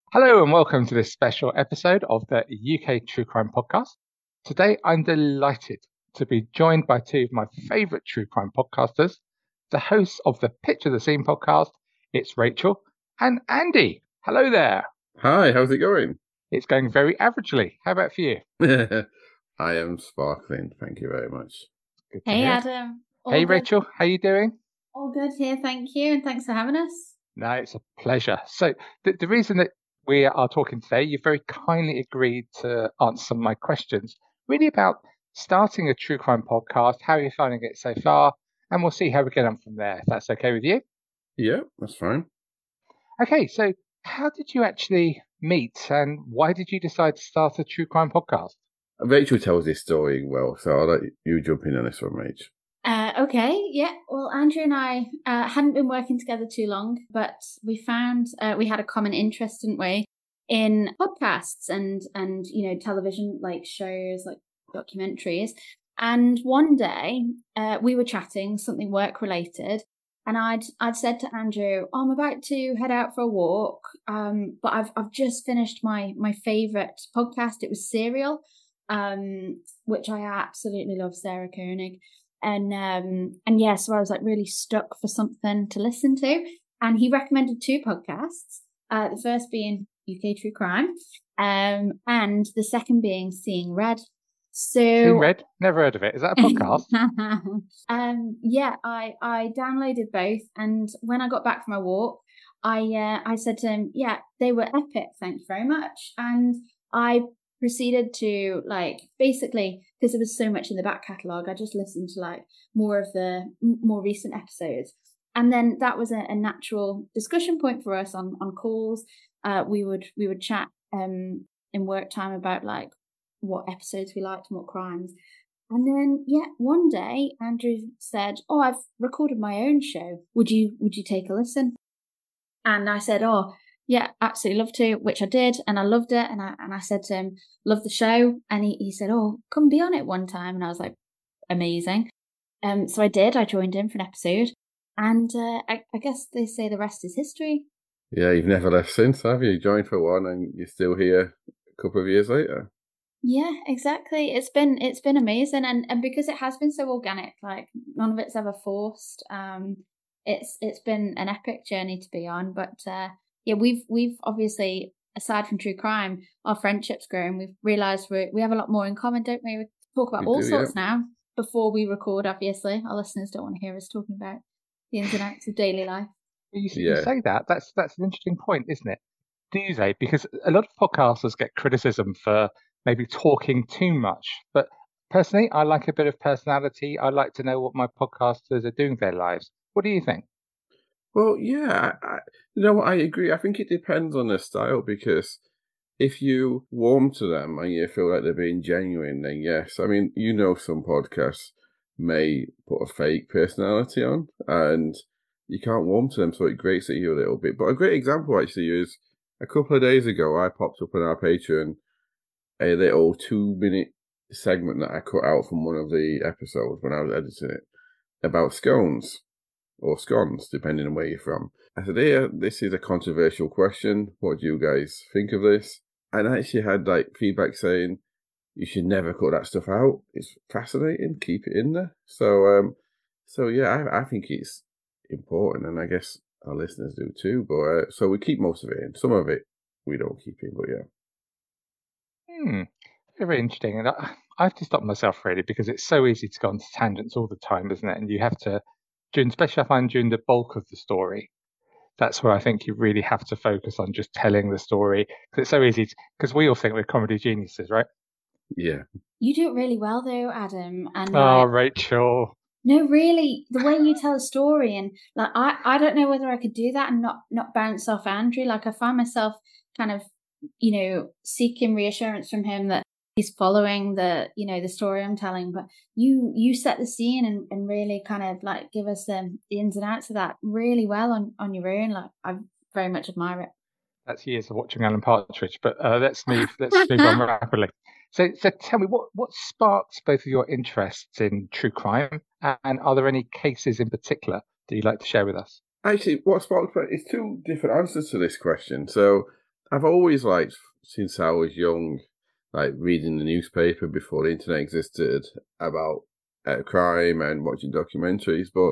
Hello and welcome to this special episode of the UK True Crime Podcast. Today I'm delighted to be joined by two of my favourite true crime podcasters, the hosts of the Picture the Scene podcast. It's Rachel and Andy. Hello there. Hi, how's it going? It's going very averagely. How about for you? I am sparkling, thank you very much. Good to Hey hear. Adam, Hey all good, Rachel, how you doing? all good here, thank you, and thanks for having us. No, it's a pleasure. So the reason that we are talking today, you very kindly agreed to answer some of my questions, really about starting a true crime podcast, how you're finding it so far, and we'll see how we get on from there, if that's okay with you. Yeah, that's fine. Okay, so how did you actually meet and why did you decide to start a true crime podcast? Rachel tells this story well, so I'll let you jump in on this one, Rach. Okay, yeah. Well, Andrew and I hadn't been working together too long, but we found we had a common interest, didn't we, in podcasts and television like shows, like documentaries. And one day we were chatting, something work related, and I'd said to Andrew, "Oh, I'm about to head out for a walk, but I've just finished my favorite podcast. It was Serial, which I absolutely love, Sarah Koenig." And yeah, so I was like really stuck for something to listen to. And he recommended two podcasts. The first being UK True Crime, and the second being Seeing Red. Seeing So Red? Never heard of it. Is that a podcast? yeah, I downloaded both, and when I got back from my walk, I said to him, yeah, they were epic, thank you very much. And I proceeded to like basically, because there was so much in the back catalogue, I just listened to like more of the more recent episodes, and then that was a natural discussion point for us on calls. We would chat in work time about like what episodes we liked and what crimes. And then yeah, one day Andrew said, "Oh, I've recorded my own show. Would you take a listen?" And I said, "Oh, yeah, absolutely love to," which I did, and I loved it. And I said to him, "Love the show," and he said, "Oh, come be on it one time," and I was like, "Amazing." So I did. I joined in for an episode, and I guess they say the rest is history. Yeah, you've never left since, have you? You joined for one and you're still here a couple of years later. Yeah, exactly. It's been amazing, and because it has been so organic, like none of it's ever forced. It's been an epic journey to be on. But yeah, we've obviously, aside from true crime, our friendship's grown. We've realised we have a lot more in common, don't we? We talk about We all do, yeah. sorts now before we record. Obviously, our listeners don't want to hear us talking about the ins and outs of daily life. You Yeah. say that. That's an interesting point, isn't it? Do they? Because a lot of podcasters get criticism for maybe talking too much. But personally, I like a bit of personality. I like to know what my podcasters are doing with their lives. What do you think? Well, yeah, you know what, I agree. I think it depends on the style because if you warm to them and you feel like they're being genuine, then yes. I mean, you know, some podcasts may put a fake personality on and you can't warm to them, so it grates at you a little bit. But a great example actually is a couple of days ago, I popped up on our Patreon a little 2 minute segment that I cut out from one of the episodes when I was editing it about scones or scones, depending on where you're from. I said, "Here, this is a controversial question. What do you guys think of this?" And I actually had like feedback saying you should never cut that stuff out. It's fascinating. Keep it in there. So yeah, I think it's important, and I guess our listeners do too. But so we keep most of it in. Some of it we don't keep in, but yeah. Very interesting. And I have to stop myself really because it's so easy to go on tangents all the time, isn't it? And you have to, especially I find during the bulk of the story, that's where I think you really have to focus on just telling the story because it's so easy. Because we all think we're comedy geniuses, right? Yeah. You do it really well though, Adam, and Oh, like. Rachel. No, really, the way you tell a story, and like I don't know whether I could do that and not bounce off Andrew. Like I find myself kind of, seeking reassurance from him that he's following the story I'm telling. But you set the scene and really kind of like give us the ins and outs of that really well on your own. Like I very much admire it. That's years of watching Alan Partridge, but let's move on rapidly. So tell me, what sparked both of your interests in true crime, and are there any cases in particular that you'd like to share with us? Actually, what sparked it is two different answers to this question. So I've always liked, since I was young, like reading the newspaper before the internet existed about crime and watching documentaries. But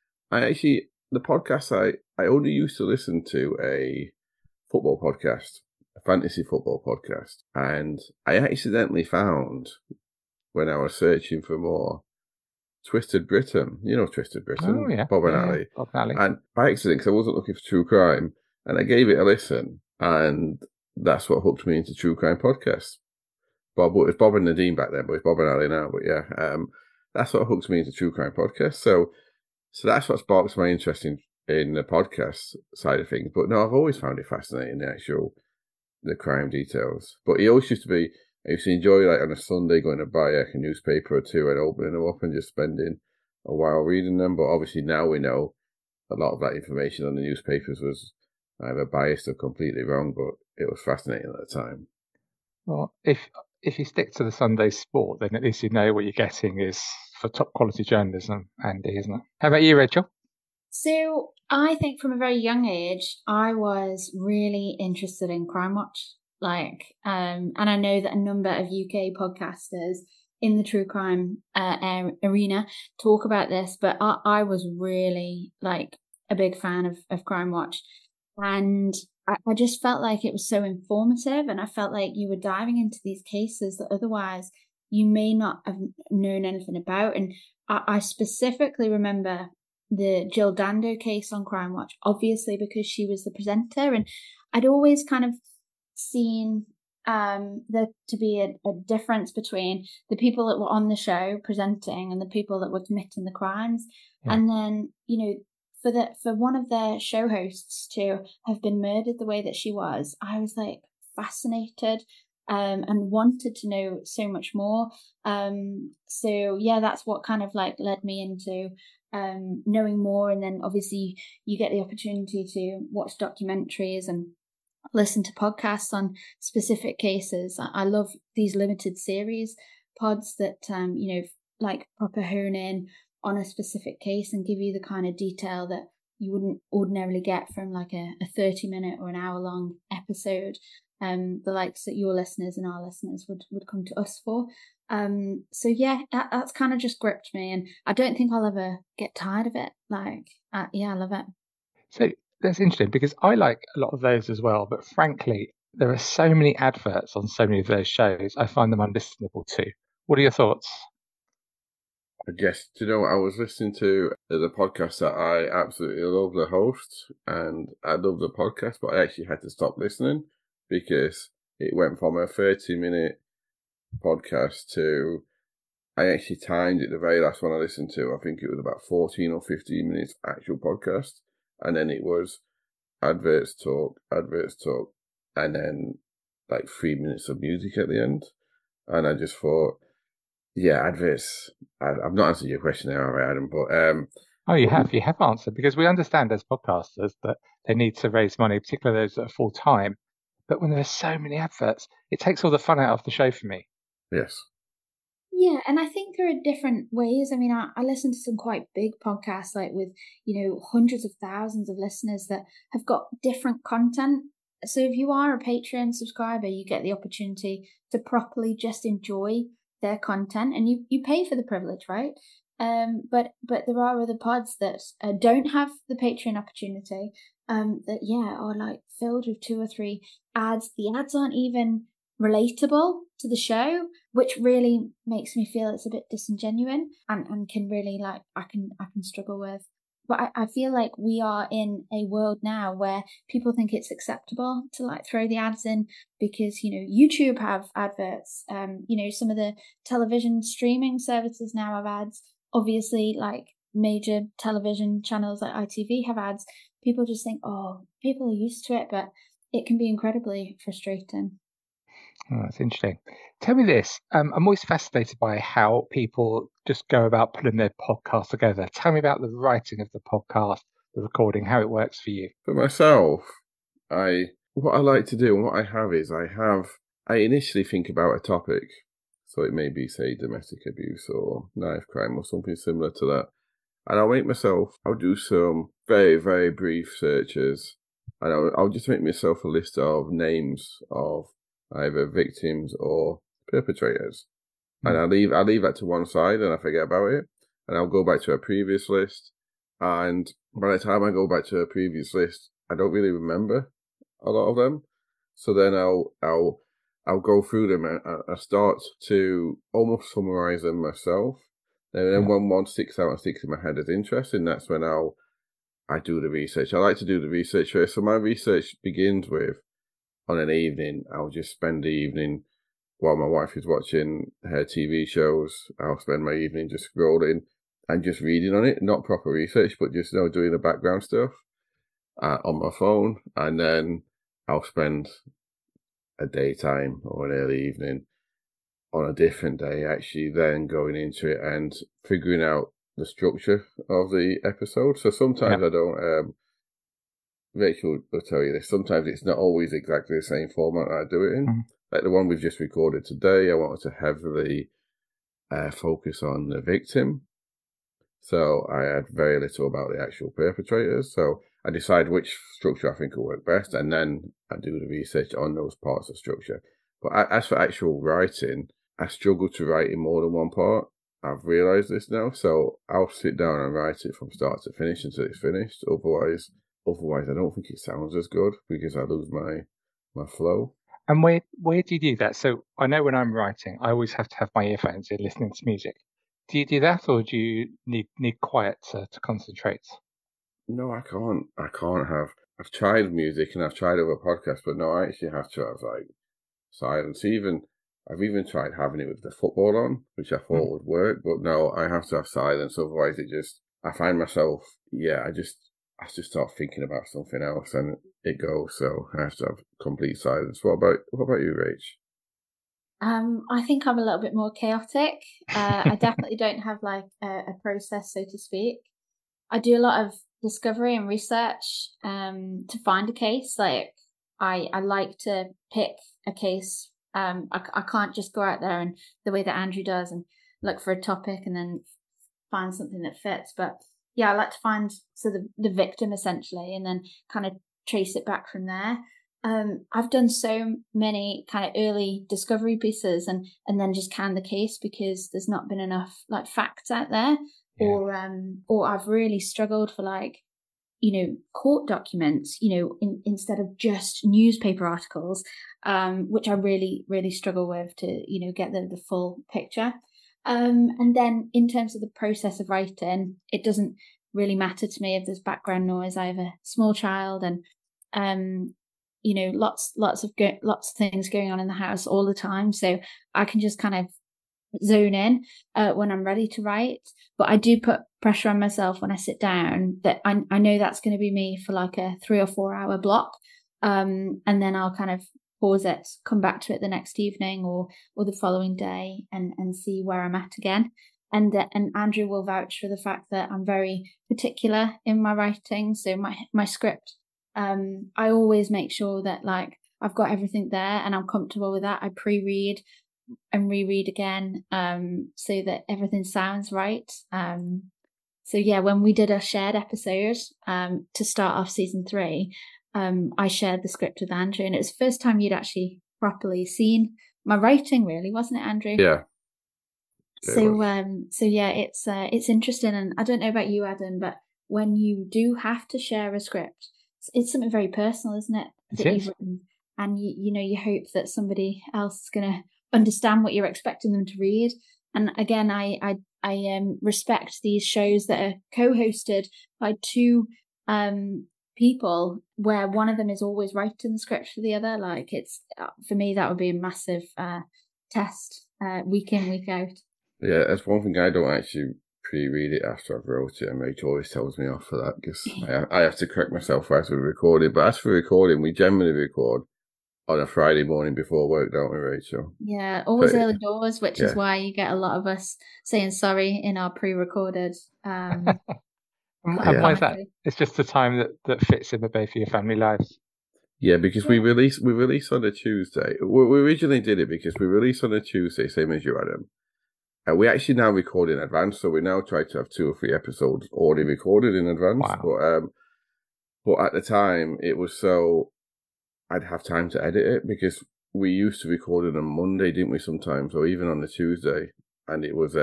the podcast I only used to listen to a football podcast, a fantasy football podcast. And I accidentally found, when I was searching for more, Twisted Britain. You know Twisted Britain? Oh, yeah. Bob and Yeah, Ali. Bob and Ali. And by accident, because I wasn't looking for true crime, and I gave it a listen, and that's what hooked me into true crime podcasts. It was Bob and Nadine back then, but it's Bob and Ali now. But yeah, that's what hooked me into true crime podcasts. So that's what sparks my interest in the podcast side of things. But no, I've always found it fascinating, the crime details. But I used to enjoy, like, on a Sunday going to buy a newspaper or two and opening them up and just spending a while reading them. But obviously now we know a lot of that information on the newspapers was either biased or completely wrong, but it was fascinating at the time. Well, if you stick to the Sunday sport, then at least you know what you're getting is for top quality journalism, Andy, isn't it? How about you, Rachel? So I think from a very young age, I was really interested in Crime Watch. And I know that a number of UK podcasters in the true crime arena talk about this, but I was really a big fan of Crime Watch. And I just felt like it was so informative, and I felt like you were diving into these cases that otherwise you may not have known anything about. And I specifically remember the Jill Dando case on Crime Watch, obviously because she was the presenter, and I'd always kind of seen there to be a difference between the people that were on the show presenting and the people that were committing the crimes. Yeah. And then, for one of their show hosts to have been murdered the way that she was, I was fascinated and wanted to know so much more. So yeah, that's what kind of led me into knowing more. And then obviously you get the opportunity to watch documentaries and listen to podcasts on specific cases. I love these limited series pods that proper hone in on a specific case and give you the kind of detail that you wouldn't ordinarily get from a 30-minute or an hour-long episode, the likes that your listeners and our listeners would come to us for. So yeah, that's kind of just gripped me, and I don't think I'll ever get tired of it. I love it. So that's interesting, because I like a lot of those as well, but frankly, there are so many adverts on so many of those shows, I find them unlistenable too. What are your thoughts? I guess, I was listening to the podcast that I absolutely love the host, and I love the podcast, but I actually had to stop listening because it went from a 30-minute podcast to, I actually timed it, the very last one I listened to, I think it was about 14 or 15 minutes actual podcast, and then it was adverts talk, and then 3 minutes of music at the end. And I just thought, yeah, adverts. I've not answered your question there, Adam, but you have answered, because we understand as podcasters that they need to raise money, particularly those that are full time. But when there are so many adverts, it takes all the fun out of the show for me. Yes. Yeah, and I think there are different ways. I mean, I listen to some quite big podcasts, with hundreds of thousands of listeners that have got different content. So if you are a Patreon subscriber, you get the opportunity to properly just enjoy their content, and you pay for the privilege, right? But there are other pods that don't have the Patreon opportunity, that are filled with 2 or 3 ads. The ads aren't even relatable to the show, which really makes me feel it's a bit disingenuous and can really I can struggle with. But I feel like we are in a world now where people think it's acceptable to throw the ads in because, YouTube have adverts. Some of the television streaming services now have ads. Obviously, major television channels like ITV have ads. People just think, oh, people are used to it, but it can be incredibly frustrating. Oh, that's interesting. Tell me this. I'm always fascinated by how people just go about putting their podcast together. Tell me about the writing of the podcast, the recording, how it works for you. For myself, what I like to do and what I have is I initially think about a topic. So it may be, say, domestic abuse or knife crime or something similar to that. And I'll do some very, very brief searches and I'll just make myself a list of names of either victims or perpetrators, and I leave that to one side and I forget about it, and I'll go back to a previous list, and by the time I go back to a previous list, I don't really remember a lot of them. So then I'll go through them and I start to almost summarize them myself. And then when one sticks out and sticks in my head as interesting, that's when I do the research. I like to do the research first. So my research begins with, on an evening, I'll just spend the evening while my wife is watching her TV shows. I'll spend my evening just scrolling and just reading on it. Not proper research, but just doing the background stuff on my phone. And then I'll spend a daytime or an early evening on a different day, actually then going into it and figuring out the structure of the episode. So sometimes I don't, Rachel will tell you this, sometimes it's not always exactly the same format I do it in. Like the one we've just recorded today, I wanted to heavily focus on the victim. So I had very little about the actual perpetrators. So I decide which structure I think will work best, and then I do the research on those parts of structure. But as for actual writing, I struggle to write in more than one part. I've realised this now, so I'll sit down and write it from start to finish until it's finished. Otherwise, I don't think it sounds as good because I lose my flow. And where do you do that? So I know when I'm writing, I always have to have my earphones in listening to music. Do you do that, or do you need quiet to concentrate? No, I can't. I've tried music and I've tried other podcasts, but no, I actually have to have like silence. I've even tried having it with the football on, which I thought would work, but no, I have to have silence. Otherwise, I find myself, I just start thinking about something else and it goes. So I have to have complete silence. What about you, Rach? I think I'm a little bit more chaotic. I definitely don't have like a process, so to speak. I do a lot of discovery and research to find a case. Like I like to pick a case. I can't just go out there and the way that Andrew does and look for a topic and then find something that fits. But yeah, I like to find the victim essentially and then kind of trace it back from there. I've done so many kind of early discovery pieces and then just canned the case because there's not been enough like facts out there, or I've really struggled for like, court documents, instead of just newspaper articles, which I really, really struggle with to, get the full picture. And then in terms of the process of writing, it doesn't really matter to me if there's background noise. I have a small child and, lots of things going on in the house all the time. So I can just kind of zone in when I'm ready to write. But I do put pressure on myself when I sit down that I know that's going to be me for like a 3 or 4 hour block. And then I'll kind of pause it, come back to it the next evening or the following day and see where I'm at again. And Andrew will vouch for the fact that I'm very particular in my writing. So my script, I always make sure that like I've got everything there and I'm comfortable with that. I pre-read and reread again, so that everything sounds right. So yeah, when we did a shared episode, to start off season 3, I shared the script with Andrew, and it was the first time you'd actually properly seen my writing, really, wasn't it, Andrew? Yeah. So yeah, it's interesting, and I don't know about you, Adam, but when you do have to share a script, it's something very personal, isn't it? It is. You've written, and you hope that somebody else is going to understand what you're expecting them to read. And again, I respect these shows that are co-hosted by 2 people where one of them is always writing the script for the other. Like it's, for me, that would be a massive test, week in, week out. Yeah, that's one thing. I don't actually pre-read it after I've wrote it, and Rachel always tells me off for that because I have to correct myself as we record it. But as for recording, we generally record on a Friday morning before work, don't we, Rachel? Yeah, always early doors, which is why you get a lot of us saying sorry in our pre-recorded. And why is that? It's just the time that fits in with both of your family lives. Yeah, because we release on a Tuesday. We originally did it because we release on a Tuesday, same as you, Adam. And we actually now record in advance, so we now try to have 2 or 3 episodes already recorded in advance. Wow. But But at the time, it was so I'd have time to edit it, because we used to record it on Monday, didn't we, sometimes, or even on the Tuesday. And it was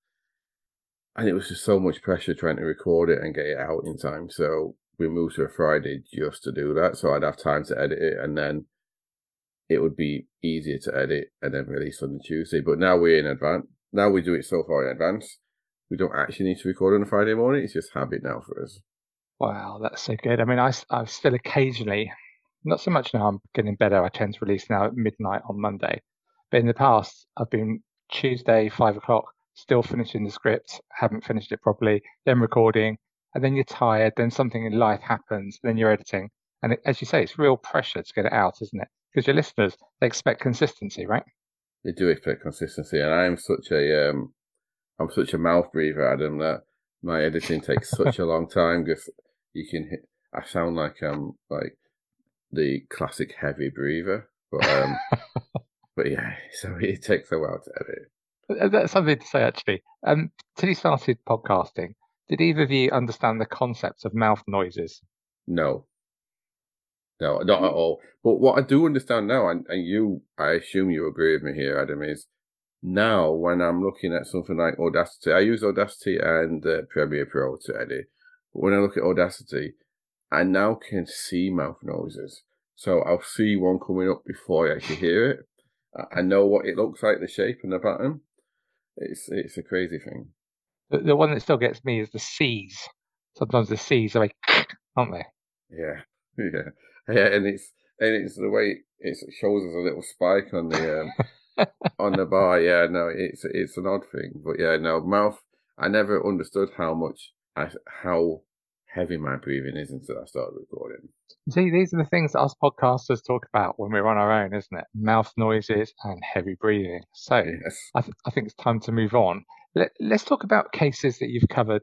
just so much pressure trying to record it and get it out in time. So we moved to a Friday just to do that. So I'd have time to edit it, and then it would be easier to edit and then release on the Tuesday. But now we're in advance. Now we do it so far in advance. We don't actually need to record on a Friday morning. It's just habit now for us. Wow, that's so good. I mean, I still occasionally, not so much now, I'm getting better. I tend to release now at midnight on Monday. But in the past, I've been Tuesday, 5 o'clock, still finishing the script, haven't finished it properly, then recording, and then you're tired, then something in life happens, then you're editing. And as you say, it's real pressure to get it out, isn't it? Because your listeners, they expect consistency, right? They do expect consistency, and I'm such a mouth breather, Adam, that my editing takes such a long time, because I sound like I'm like the classic heavy breather, but but yeah, so it takes a while to edit. That's something to say, actually. Till you started podcasting, did either of you understand the concept of mouth noises? No, not at all. But what I do understand now, and I assume you agree with me here, Adam, is now when I'm looking at something like Audacity, I use Audacity and Premiere Pro to edit. But when I look at Audacity, I now can see mouth noises. So I'll see one coming up before I actually hear it. I know what it looks like, the shape and the pattern. It's a crazy thing. The one that still gets me is the C's. Sometimes the C's are like, aren't they? Yeah, and it's the way it shows us a little spike on the on the bar. Yeah, no, it's an odd thing, but yeah, no, mouth. I never understood how heavy my breathing is until I started recording. See, these are the things that us podcasters talk about when we're on our own, isn't it? Mouth noises and heavy breathing. So Yes. I think it's time to move on. Let's talk about cases that you've covered.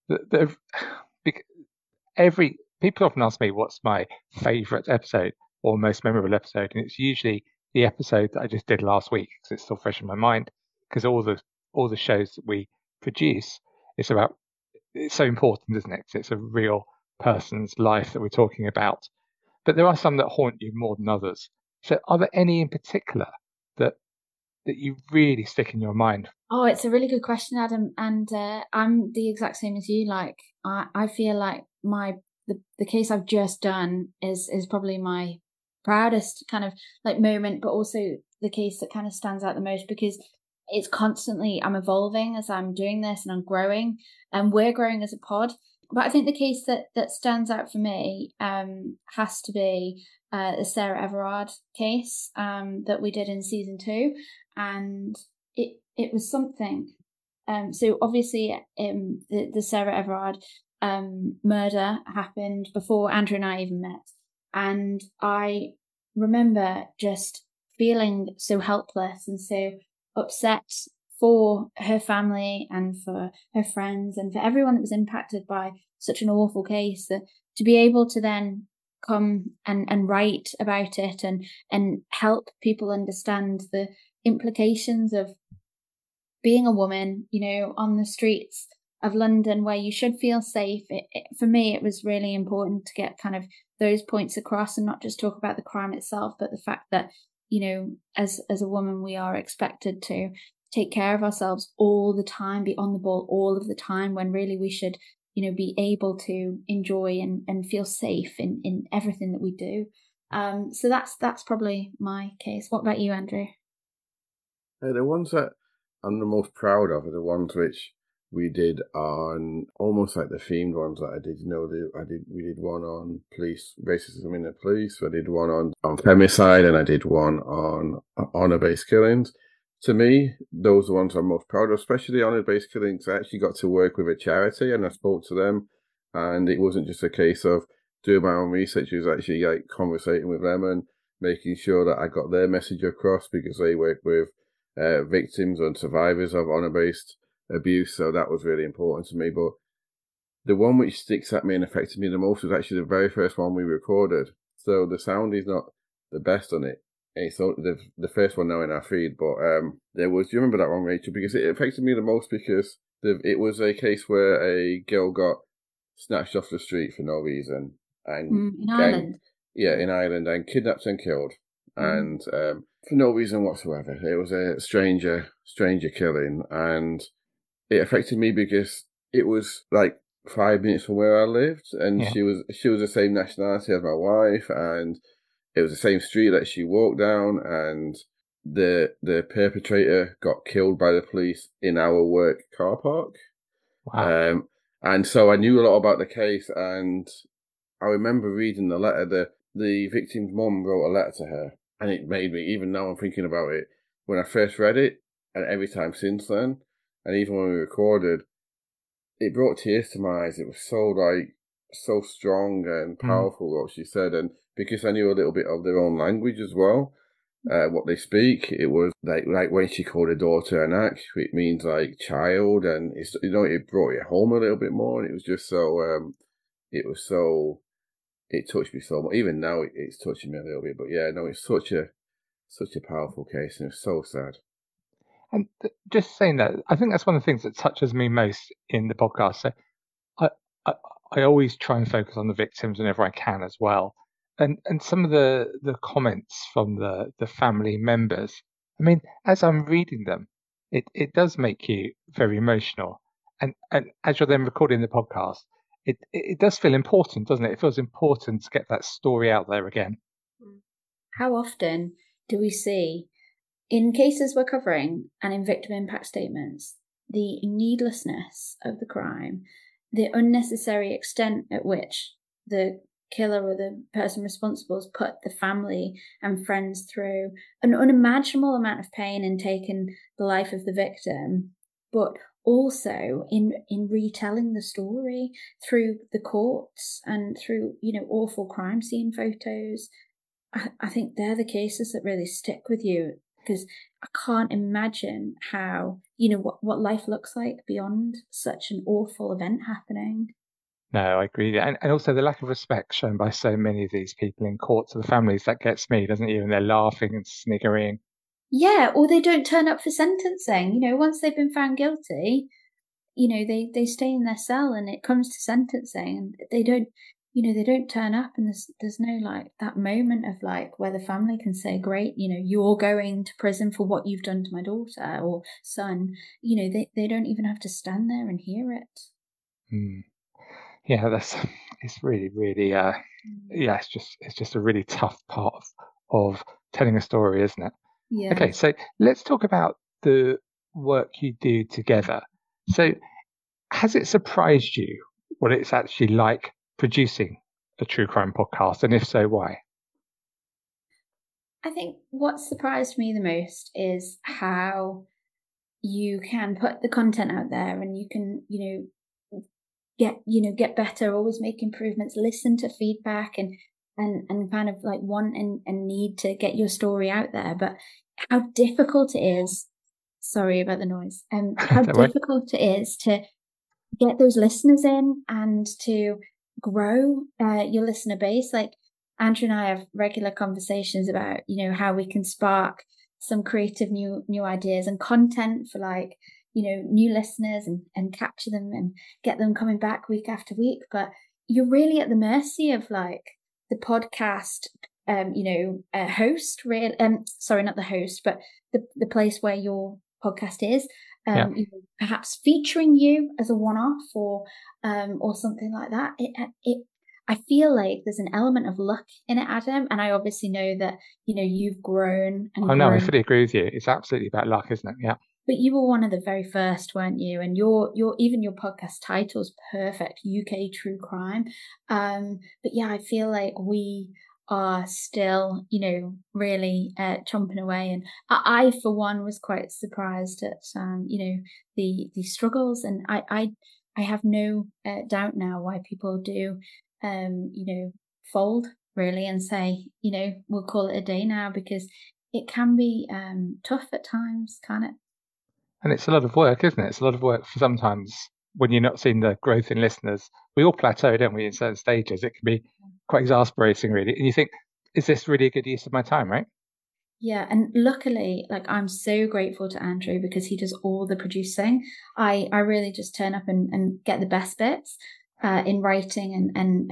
People often ask me what's my favourite episode or most memorable episode, and it's usually the episode that I just did last week because it's still fresh in my mind. Because all the shows that we produce, it's so important, isn't it? 'Cause it's a real person's life that we're talking about. But there are some that haunt you more than others. So are there any in particular that you really stick in your mind? Oh, it's a really good question, Adam. And I'm the exact same as you. Like, I feel like the case I've just done is probably my proudest kind of like moment, but also the case that kind of stands out the most, because it's constantly, I'm evolving as I'm doing this, and I'm growing, and we're growing as a pod. But I think the case that stands out for me has to be the Sarah Everard case that we did in season 2, and it was something. So obviously, the Sarah Everard murder happened before Andrew and I even met, and I remember just feeling so helpless and so upset for her family and for her friends and for everyone that was impacted by such an awful case, that to be able to then come and write about it and help people understand the implications of being a woman, on the streets of London where you should feel safe. For me, it was really important to get kind of those points across and not just talk about the crime itself, but the fact that, as a woman, we are expected to take care of ourselves all the time, be on the ball all of the time, when really we should, be able to enjoy and feel safe in everything that we do. So that's probably my case. What about you, Andrew? The ones that I'm the most proud of are the ones which we did on almost like the themed ones that I did. We did one on police racism in the police. I did one on femicide, and I did one on honor-based killings. To me, those are the ones I'm most proud of, especially honor-based killings. I actually got to work with a charity, and I spoke to them, and it wasn't just a case of doing my own research. It was actually like conversating with them and making sure that I got their message across, because they work with victims and survivors of honor-based abuse, so that was really important to me. But the one which sticks at me and affected me the most was actually the very first one we recorded. So the sound is not the best on it. It's the first one now in our feed, but do you remember that one, Rachel? Because it affected me the most, because it was a case where a girl got snatched off the street for no reason, and in Ireland. in Ireland, and kidnapped and killed, and for no reason whatsoever. It was a stranger killing, and it affected me because it was like 5 minutes from where I lived, and she was the same nationality as my wife, and it was the same street that she walked down, and the perpetrator got killed by the police in our work car park. Wow. And so I knew a lot about the case, and I remember reading the letter. The victim's mum wrote a letter to her, and it made me, even now I'm thinking about it, when I first read it, and every time since then, and even when we recorded, it brought tears to my eyes. It was so strong and powerful what she said, and because I knew a little bit of their own language as well, what they speak, it was like when she called her daughter Anak, it means like child, and it's, it brought it home a little bit more, and it was just so it touched me so much. Even now, it's touching me a little bit. But yeah, no, it's such a powerful case, and it's so sad. And just saying that, I think that's one of the things that touches me most in the podcast. So I always try and focus on the victims whenever I can as well. And some of the comments from the family members, I mean, as I'm reading them, it does make you very emotional. And as you're then recording the podcast, it does feel important, doesn't it? It feels important to get that story out there again. How often do we see, in cases we're covering and in victim impact statements, the needlessness of the crime, the unnecessary extent at which the killer or the person responsible has put the family and friends through an unimaginable amount of pain and taken the life of the victim, but also in retelling the story through the courts and through, awful crime scene photos. I think they're the cases that really stick with you, because I can't imagine how, what life looks like beyond such an awful event happening. No, I agree. And also the lack of respect shown by so many of these people in court to the families, that gets me, doesn't it? And they're laughing and sniggering. Yeah, or they don't turn up for sentencing. Once they've been found guilty, they stay in their cell and it comes to sentencing and they don't turn up, and there's no like that moment of like where the family can say, great, you're going to prison for what you've done to my daughter or son. They don't even have to stand there and hear it. Yeah, it's really, really, it's just a really tough part of telling a story, isn't it? Yeah. Okay, so let's talk about the work you do together. So has it surprised you what it's actually like producing a true crime podcast? And if so, why? I think what surprised me the most is how you can put the content out there and you can, get better, always make improvements, listen to feedback and kind of like want and need to get your story out there. But how difficult it is, sorry about the noise, how difficult it is to get those listeners in and to grow your listener base. Like Andrew and I have regular conversations about, how we can spark some creative new ideas and content for like, new listeners and capture them and get them coming back week after week. But you're really at the mercy of like the podcast, host, sorry, not the host, but the place where your podcast is, perhaps featuring you as a one-off or something like that. I feel like there's an element of luck in it, Adam, and I obviously know that, you've grown and no, I fully agree with you. It's absolutely about luck, isn't it? Yeah. But you were one of the very first, weren't you? And your even your podcast title's perfect, UK True Crime. But yeah, I feel like we are still, really chomping away. And I, for one, was quite surprised at, the struggles. And I have no doubt now why people do, fold really and say, we'll call it a day now, because it can be tough at times, can't it? And it's a lot of work, isn't it? It's a lot of work for sometimes when you're not seeing the growth in listeners. We all plateau, don't we, in certain stages? It can be quite exasperating, really. And you think, is this really a good use of my time, right? Yeah, and luckily, like, I'm so grateful to Andrew because he does all the producing. I really just turn up and get the best bits in writing and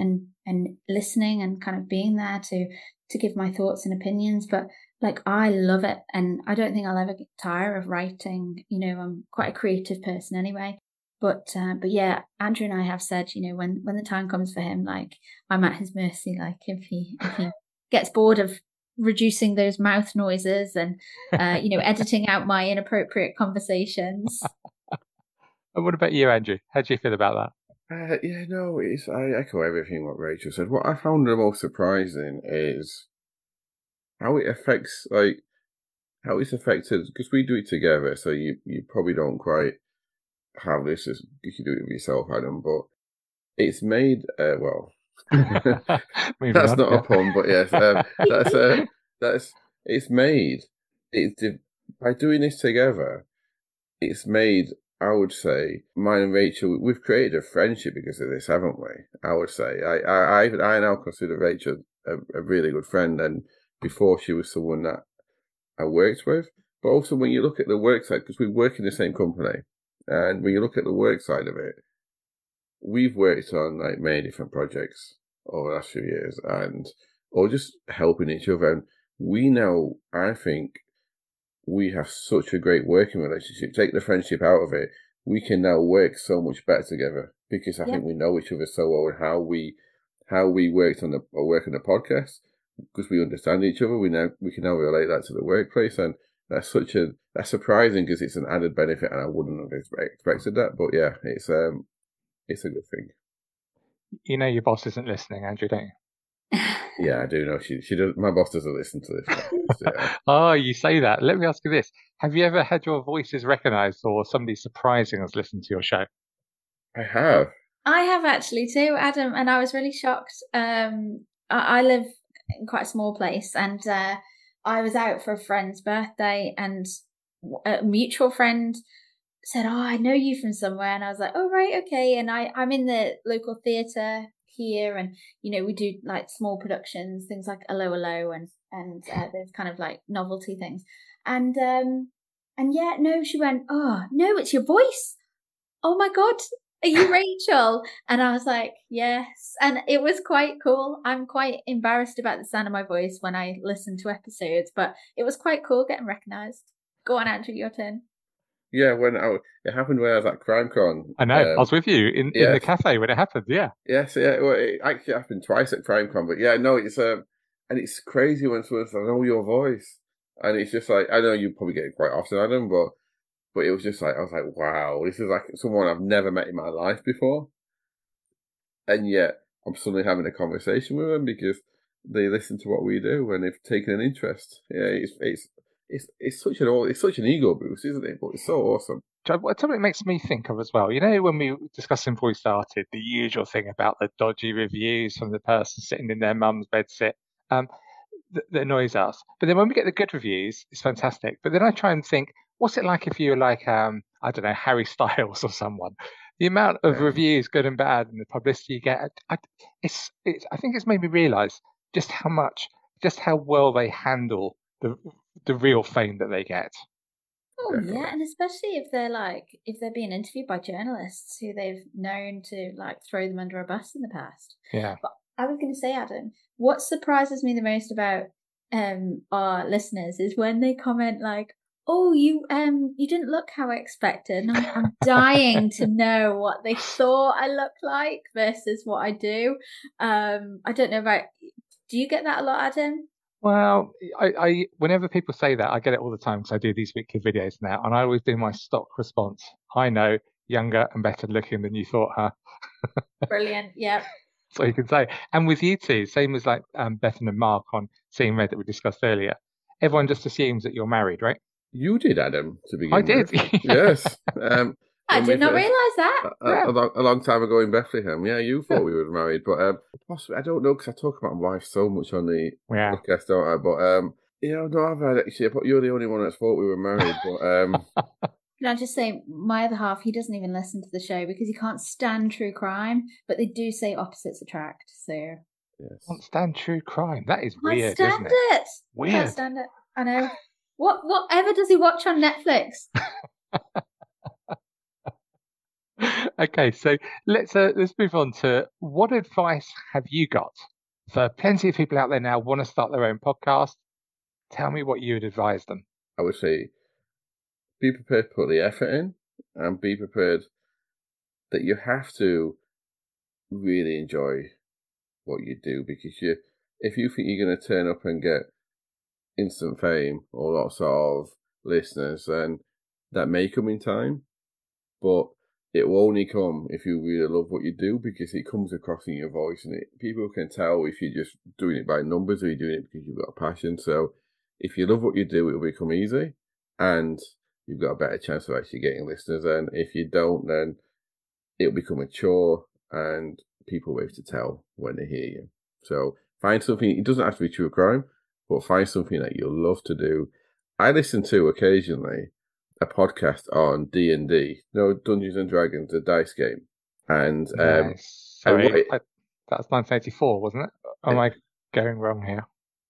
listening and kind of being there to give my thoughts and opinions. But like, I love it, and I don't think I'll ever get tired of writing. I'm quite a creative person anyway. But yeah, Andrew and I have said, when the time comes for him, like, I'm at his mercy. Like, if he gets bored of reducing those mouth noises and editing out my inappropriate conversations. And what about you, Andrew? How do you feel about that? I echo everything what Rachel said. What I found the most surprising is how it affects, like, how it's affected, because we do it together, so you probably don't quite have this as you can do it with yourself, Adam, but it's made, that's not a pun, but yes, it's made, by doing this together, it's made, I would say, mine and Rachel, we've created a friendship because of this, haven't we? I would say. I now consider Rachel a really good friend, and before she was someone that I worked with. But also when you look at the work side, because we work in the same company, and when you look at the work side of it, we've worked on like many different projects over the last few years, or just helping each other. And we now, I think, we have such a great working relationship. Take the friendship out of it, we can now work so much better together because I think we know each other so well, and how we worked on the podcast, because we understand each other. We can now relate that to the workplace, and that's surprising because it's an added benefit, and I wouldn't have expected that. But yeah, it's a good thing. You know your boss isn't listening, Andrew, don't you? Yeah, I do know. She does. My boss doesn't listen to this. Yeah. Oh, you say that. Let me ask you this: have you ever had your voices recognised, or somebody surprising has listened to your show? I have. I have actually too, Adam, and I was really shocked. I live in quite a small place, and I was out for a friend's birthday, and a mutual friend said, "Oh, I know you from somewhere," and I was like, "Oh, right, okay." And I'm in the local theatre here, and we do like small productions, things like Hello Hello, and there's kind of like novelty things, and yeah, no, she went, "Oh no, it's your voice. Oh my God, are you Rachel?" And I was like, yes. And it was quite cool. I'm quite embarrassed about the sound of my voice when I listen to episodes, but it was quite cool getting recognised. Go on, Andrew, your turn. Yeah, it happened when I was at CrimeCon. I know. I was with you in the cafe when it happened. Yeah. Yes, yeah. Well, it actually happened twice at CrimeCon, but yeah, no, it's and it's crazy when someone says, "I know your voice," and it's just like, I know you probably get it quite often, Adam, but it was just like, I was like, wow, this is like someone I've never met in my life before, and yet I'm suddenly having a conversation with them because they listen to what we do and they've taken an interest. Yeah, it's such an ego boost, isn't it? But it's so awesome. Something it makes me think of as well. When we were discussing before we started, the usual thing about the dodgy reviews from the person sitting in their mum's bedsit, that annoys us. But then when we get the good reviews, it's fantastic. But then I try and think, what's it like if you were like, I don't know, Harry Styles or someone? The amount of reviews, good and bad, and the publicity you get, I think it's made me realise just how well they handle the real fame that they get. Oh yeah, and especially if they're being interviewed by journalists who they've known to like throw them under a bus in the past. Yeah. But I was going to say, Adam, what surprises me the most about our listeners is when they comment like, "Oh, you didn't look how I expected." And I'm dying to know what they thought I look like versus what I do. I don't know about. Do you get that a lot, Adam? Well, I whenever people say that, I get it all the time because I do these weekly videos now, and I always do my stock response. I know, younger and better looking than you thought, huh? Brilliant. Yeah. So you can say, and with you two, same as like Bethan and Mark on Seeing Red that we discussed earlier. Everyone just assumes that you're married, right? You did, Adam, to begin with. I did. Yes. I did not realise that. A long time ago in Bethlehem. Yeah, you thought we were married, but possibly, I don't know, because I talk about my wife so much on the podcast, don't I? But no, I've had actually. You're the only one that's thought we were married. But Can I just say, my other half, he doesn't even listen to the show because he can't stand true crime, but they do say opposites attract. So yes, can't stand true crime. That is weird, isn't it? Weird. Can't stand it. I know. Whatever does he watch on Netflix? Okay, so let's move on to what advice have you got for plenty of people out there now want to start their own podcast? Tell me what you would advise them. I would say be prepared to put the effort in and be prepared that you have to really enjoy what you do, because if you think you're going to turn up and get instant fame or lots of listeners, then that may come in time, but it will only come if you really love what you do, because it comes across in your voice, and people can tell if you're just doing it by numbers or you're doing it because you've got a passion. So if you love what you do, it will become easy and you've got a better chance of actually getting listeners. And if you don't, then it'll become a chore and people will have to tell when they hear you. So find something. It doesn't have to be true crime, but find something that you'll love to do. I listen to occasionally a podcast on D&D, Dungeons and Dragons, a dice game. And nice. Sorry, that was 1984, wasn't it? Am I going wrong here?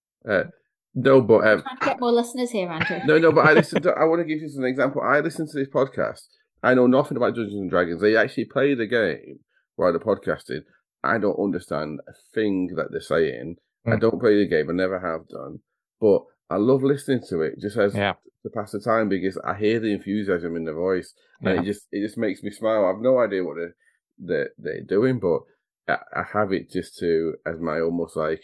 No, but trying to get more listeners here, Andrew. No, but I want to give you an example. I listen to this podcast. I know nothing about Dungeons and Dragons. They actually play the game while they're podcasting. I don't understand a thing that they're saying. I don't play the game. I never have done. But I love listening to it just as to pass the time, because I hear the enthusiasm in the voice, and it just makes me smile. I have no idea what they're doing, but I have it just to as my almost like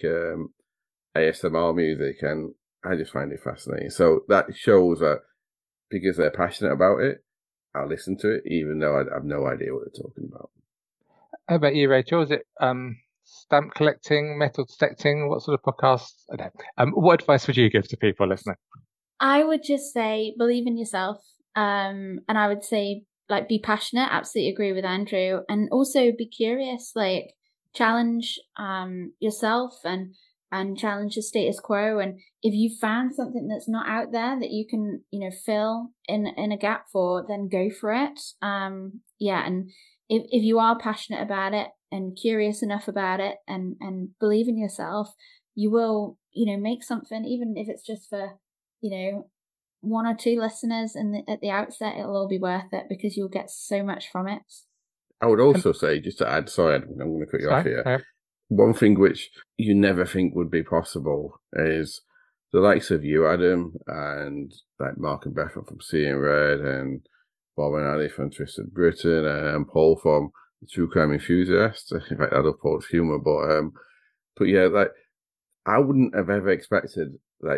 ASMR music, and I just find it fascinating. So that shows that because they're passionate about it, I'll listen to it, even though I have no idea what they're talking about. How about you, Rachel? Is it stamp collecting, metal detecting? What sort of podcasts? I don't know. What advice would you give to people listening? I would just say believe in yourself. And I would say be passionate. Absolutely agree with Andrew. And also be curious, challenge yourself and challenge the status quo. And if you found something that's not out there that you can, fill in a gap for, then go for it. And if you are passionate about it and curious enough about it and believe in yourself, you will, make something, even if it's just for, one or two listeners at the outset, it'll all be worth it because you'll get so much from it. I would also say, just to add, sorry, I'm going to cut you off here. One thing which you never think would be possible is the likes of you, Adam, and like Mark and Bethel from Seeing Red, and Bob and Ali from Twisted Britain, and Paul from the True Crime Enthusiast. In fact, I love Paul's humour, but yeah, I wouldn't have ever expected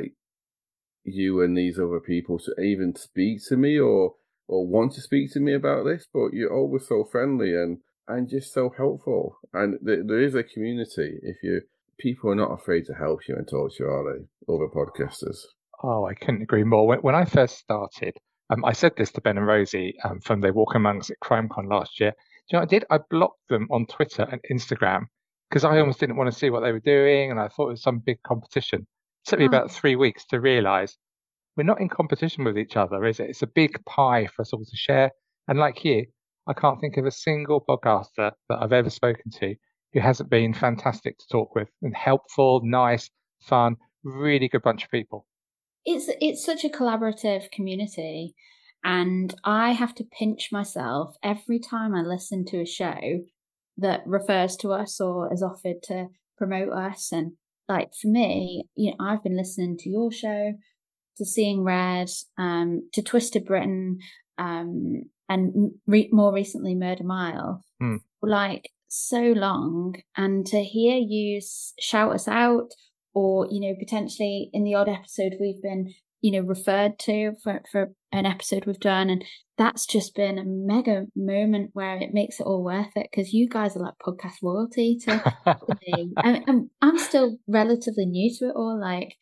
you and these other people to even speak to me or want to speak to me about this. But you're always so friendly and just so helpful. And there is a community. People are not afraid to help you and talk to you, are they? Other podcasters. Oh, I couldn't agree more. When I first started, I said this to Ben and Rosie from They Walk Among Us at CrimeCon last year. Do you know what I did? I blocked them on Twitter and Instagram because I almost didn't want to see what they were doing, and I thought it was some big competition. It took me about 3 weeks to realise we're not in competition with each other, is it? It's a big pie for us all to share. And like you, I can't think of a single podcaster that I've ever spoken to who hasn't been fantastic to talk with and helpful, nice, fun, really good bunch of people. It's such a collaborative community, and I have to pinch myself every time I listen to a show that refers to us or is offered to promote us. And for me, I've been listening to your show, to Seeing Red, to Twisted Britain, and more recently Murder Mile, for so long. And to hear you shout us out, or potentially in the odd episode we've been referred to for an episode we've done, and that's just been a mega moment where it makes it all worth it, because you guys are like podcast royalty to me. I'm still relatively new to it all,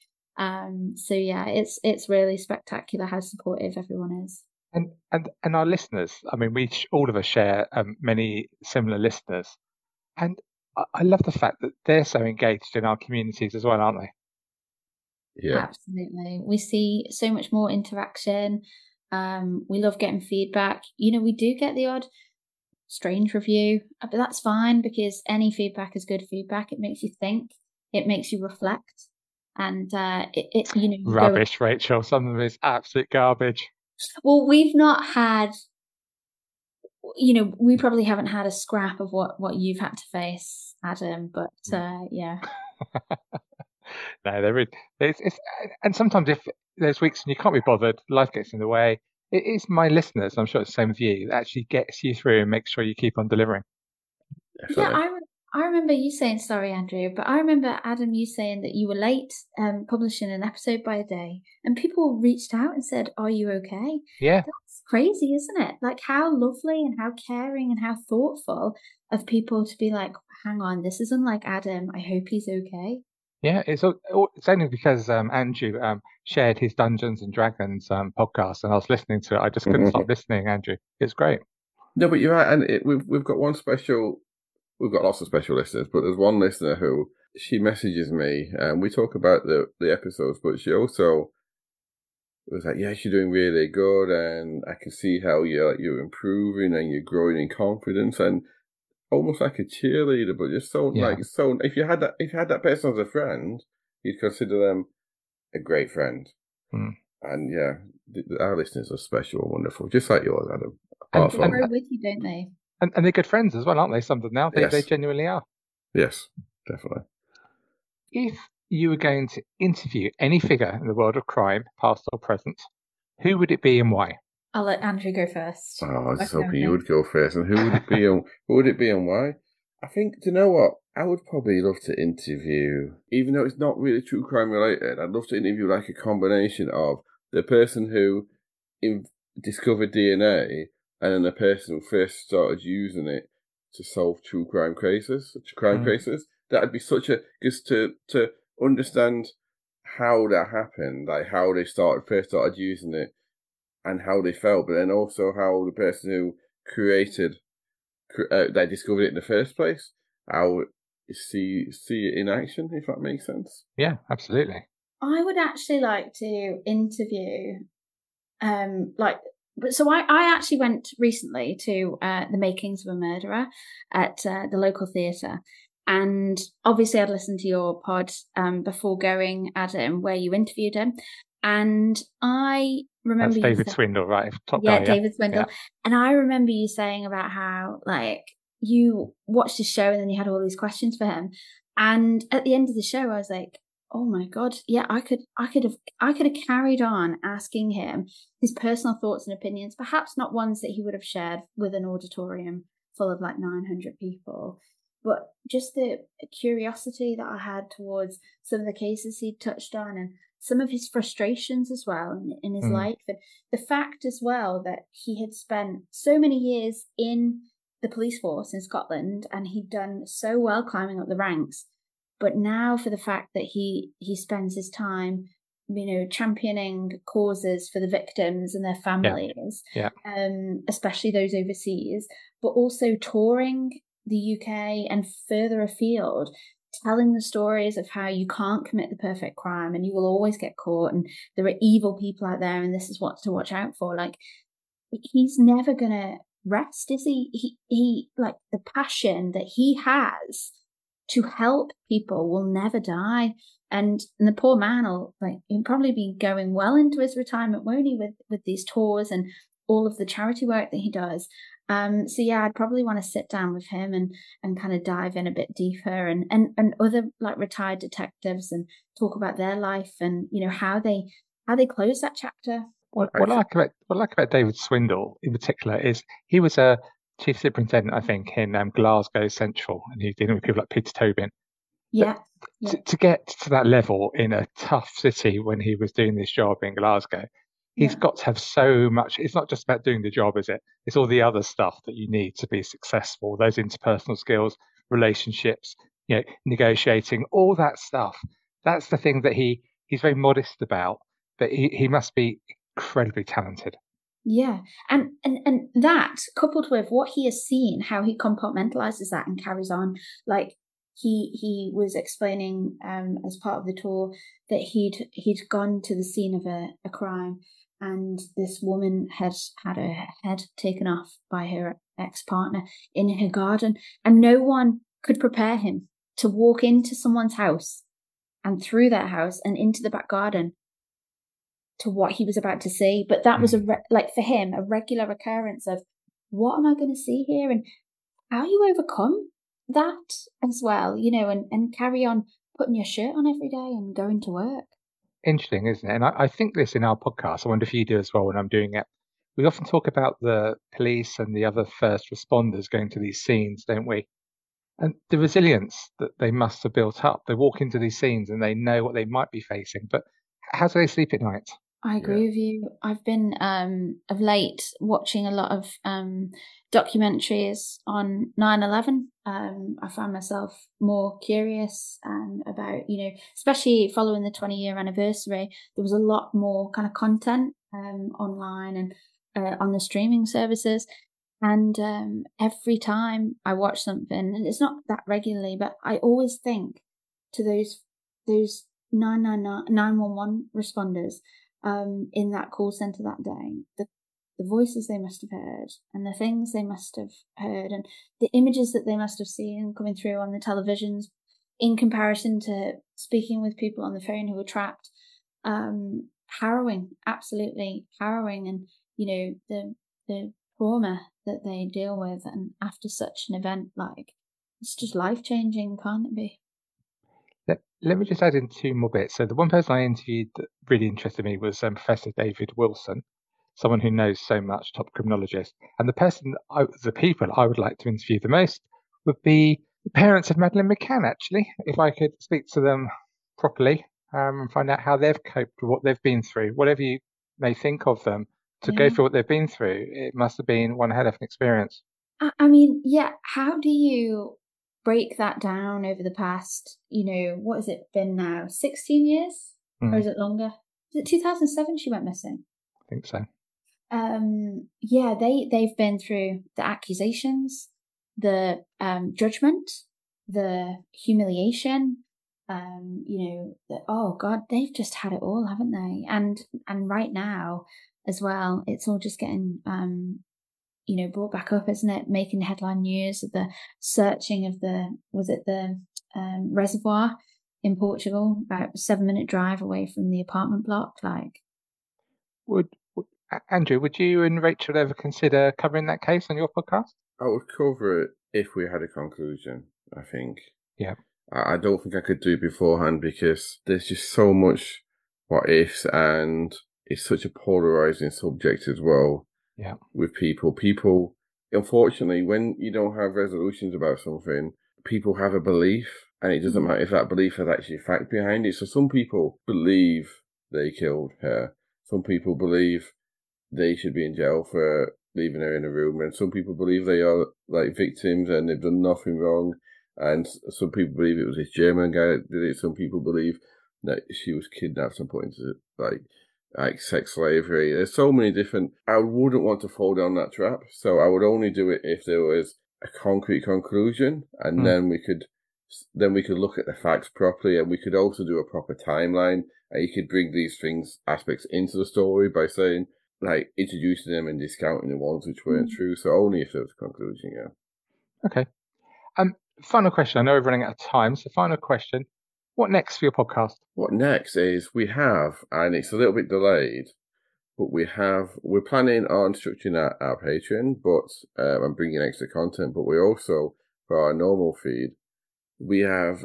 so yeah, it's really spectacular how supportive everyone is. And our listeners, I mean, all of us share many similar listeners, and I love the fact that they're so engaged in our communities as well, aren't they? Yeah, absolutely. We see so much more interaction. We love getting feedback. We do get the odd strange review, but that's fine, because any feedback is good feedback. It makes you think, it makes you reflect. And rubbish, Rachel. Some of it is absolute garbage. Well, we've not had we probably haven't had a scrap of what you've had to face, Adam, but yeah. No, there is. And sometimes if there's weeks and you can't be bothered, life gets in the way. It is my listeners, I'm sure it's the same with you, that actually gets you through and makes sure you keep on delivering. Definitely. Yeah, I remember you saying, sorry, Andrew, but I remember, Adam, you saying that you were late publishing an episode by a day, and people reached out and said, are you okay? Yeah. That's crazy, isn't it? Like, how lovely and how caring and how thoughtful of people to be like, hang on, this is unlike Adam. I hope he's okay. Yeah, it's only because Andrew shared his Dungeons and Dragons podcast, and I was listening to it. I just couldn't stop listening, Andrew. It's great. No, but you're right, and we've got one special. We've got lots of special listeners, but there's one listener who she messages me, and we talk about the episodes, but she also was like, "Yeah, you're doing really good, and I can see how you're improving and you're growing in confidence, and almost like a cheerleader, but just so if you had that person as a friend, you'd consider them a great friend." And yeah, our listeners are special and wonderful, just like yours, Adam. And they grow with you, don't they? And they're good friends as well, aren't they? Some of them now, they genuinely are. Yes, definitely. If you were going to interview any figure in the world of crime, past or present, who would it be and why? I'll let Andrew go first. Oh, I was hoping you would go first. And who would it be? Who would it be and why? I think, do you know what? I would probably love to interview, even though it's not really true crime related, I'd love to interview like a combination of the person who discovered DNA and then the person who first started using it to solve true crime cases. That'd be such a, just to understand how that happened, like how they first started using it and how they felt, but then also how the person who they discovered it in the first place, how see it in action, if that makes sense. Yeah, absolutely. I would actually like to interview, so I actually went recently to The Makings of a Murderer at the local theatre. And obviously I'd listened to your pod before going, Adam, where you interviewed him. And I remember... That's David Swindle, right? David Swindle. Yeah. And I remember you saying about how, like, you watched his show and then you had all these questions for him. And at the end of the show, I was like, oh my God, yeah, I could have carried on asking him his personal thoughts and opinions, perhaps not ones that he would have shared with an auditorium full of like 900 people, but just the curiosity that I had towards some of the cases he'd touched on and some of his frustrations as well in his life. And the fact as well that he had spent so many years in the police force in Scotland and he'd done so well climbing up the ranks. But now for the fact that he spends his time, championing causes for the victims and their families, especially those overseas, but also touring the UK and further afield, telling the stories of how you can't commit the perfect crime and you will always get caught and there are evil people out there and this is what to watch out for. Like, he's never gonna rest, is he? He like, the passion that he has to help people will never die. And the poor man he'll probably be going well into his retirement, won't he, with these tours and all of the charity work that he does. So yeah, I'd probably want to sit down with him and kind of dive in a bit deeper and other like retired detectives and talk about their life and how they close that chapter. What I like about David Swindle in particular is he was a chief superintendent, I think, in Glasgow Central, and he's dealing with people like Peter Tobin. Yeah. To get to that level in a tough city when he was doing this job in Glasgow, he's got to have so much. It's not just about doing the job, is it? It's all the other stuff that you need to be successful. Those interpersonal skills, relationships, negotiating, all that stuff. That's the thing that he's very modest about, but he must be incredibly talented. Yeah. And that coupled with what he has seen, how he compartmentalizes that and carries on. Like he was explaining as part of the tour that he'd gone to the scene of a crime and this woman had her head taken off by her ex-partner in her garden, and no one could prepare him to walk into someone's house and through that house and into the back garden to what he was about to see. But that was for him, a regular occurrence of what am I going to see here? And how you overcome that as well, and carry on putting your shirt on every day and going to work. Interesting, isn't it? And I think this in our podcast. I wonder if you do as well when I'm doing it. We often talk about the police and the other first responders going to these scenes, don't we? And the resilience that they must have built up. They walk into these scenes and they know what they might be facing, but how do they sleep at night? I agree with you. I've been of late watching a lot of documentaries on 9/11. I find myself more curious about, especially following the 20-year anniversary, there was a lot more kind of content online and on the streaming services. And every time I watch something, and it's not that regularly, but I always think to those 911 responders in that call center that day, the voices they must have heard and the things they must have heard and the images that they must have seen coming through on the televisions in comparison to speaking with people on the phone who were trapped. Harrowing, absolutely harrowing. And, the trauma that they deal with, and after such an event, it's just life-changing, can't it be? Let me just add in two more bits. So the one person I interviewed that really interested me was Professor David Wilson, someone who knows so much, top criminologist. And the people I would like to interview the most would be the parents of Madeleine McCann, actually, if I could speak to them properly and find out how they've coped with what they've been through. Whatever you may think of them, to go through what they've been through, it must have been one hell of an experience. I mean, yeah, how do you break that down over the past, what has it been now, 16 years? Or is it longer? Is it 2007 she went missing? I think so. Yeah, they've been through the accusations, the judgment, the humiliation, oh God, they've just had it all, haven't they? And right now as well, it's all just getting brought back up, isn't it? Making headline news of the searching of the reservoir in Portugal, about a 7-minute drive away from the apartment block. Andrew, would you and Rachel ever consider covering that case on your podcast? I would cover it if we had a conclusion, I think. Yeah. I don't think I could do it beforehand because there's just so much what ifs, and it's such a polarizing subject as well. Yeah. With people, unfortunately, when you don't have resolutions about something, people have a belief, and it doesn't matter if that belief has actually fact behind it. So some people believe they killed her. Some people believe they should be in jail for leaving her in a room, and some people believe they are victims and they've done nothing wrong. And some people believe it was this German guy that did it. Some people believe that she was kidnapped at some point, like sex slavery. There's so many different. I wouldn't want to fall down that trap, so I would only do it if there was a concrete conclusion, and then we could look at the facts properly, and we could also do a proper timeline. And you could bring these aspects into the story by saying, introducing them and discounting the ones which weren't true. So only if there was a conclusion, yeah. Okay. Final question. I know we're running out of time, so final question. What next for your podcast? What next is we have, and it's a little bit delayed, but we're planning on structuring our Patreon, and bringing extra content, but we also, for our normal feed, we have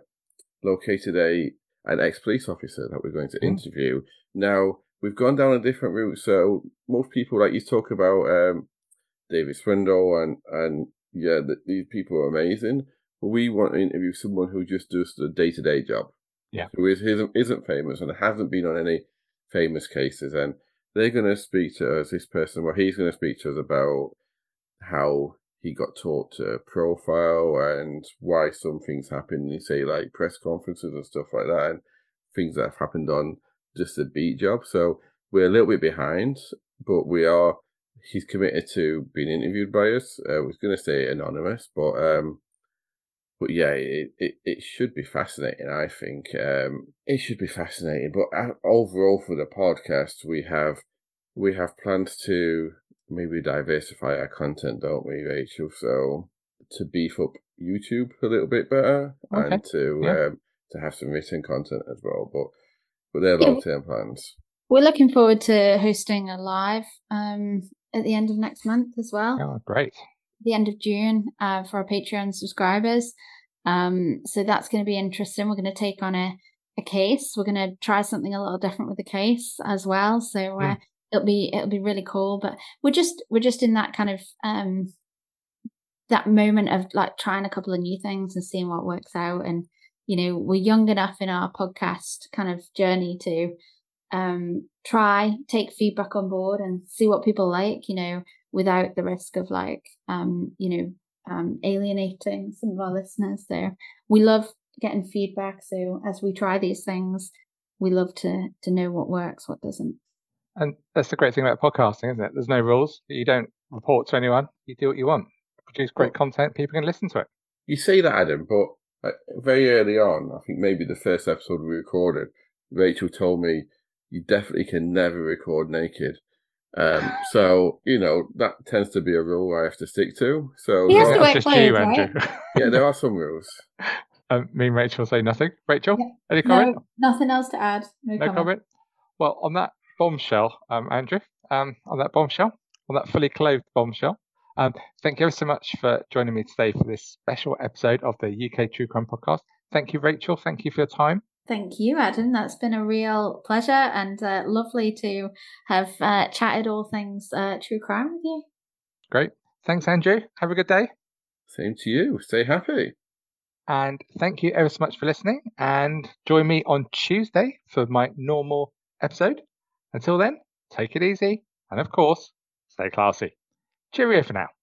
located an ex-police officer that we're going to interview. Now, we've gone down a different route, so most people, you talk about David Swindle and these people are amazing, but we want to interview someone who just does the day-to-day job. Yeah. Who isn't famous and hasn't been on any famous cases, and they're going to speak to us, he's going to speak to us about how he got taught to profile and why some things happen, like press conferences and stuff like that, and things that have happened on just a beat job. So we're a little bit behind, but he's committed to being interviewed by us. I was going to say anonymous, but yeah, it should be fascinating, I think. It should be fascinating, but overall for the podcast, we have plans to maybe diversify our content, don't we, Rachel? So to beef up YouTube a little bit better, and to have some written content as well, but they're long-term plans. We're looking forward to hosting a live at the end of next month as well. Oh, great. The end of June for our Patreon subscribers. So that's going to be interesting. We're going to take on a case. We're going to try something a little different with the case as well. So it'll be really cool. But we're just in that kind of that moment of like trying a couple of new things and seeing what works out. And we're young enough in our podcast kind of journey to take feedback on board and see what people like, without the risk of like, alienating some of our listeners there. We love getting feedback. So as we try these things, we love to know what works, what doesn't. And that's the great thing about podcasting, isn't it? There's no rules. You don't report to anyone. You do what you want. Produce great content. People can listen to it. You say that, Adam, but very early on, I think maybe the first episode we recorded, Rachel told me you definitely can never record naked. So, that tends to be a rule I have to stick to. So he has to work just clothes, you, right? Andrew. Yeah, there are some rules. Me and Rachel say nothing. Rachel, any comment? No, nothing else to add. No comment. Well, on that bombshell, Andrew, on that fully clothed bombshell, thank you ever so much for joining me today for this special episode of the UK True Crime Podcast. Thank you, Rachel. Thank you for your time. Thank you, Adam. That's been a real pleasure and lovely to have chatted all things true crime with you. Great. Thanks, Andrew. Have a good day. Same to you. Stay happy. And thank you ever so much for listening. And join me on Tuesday for my normal episode. Until then, take it easy. And of course, stay classy. Cheerio for now.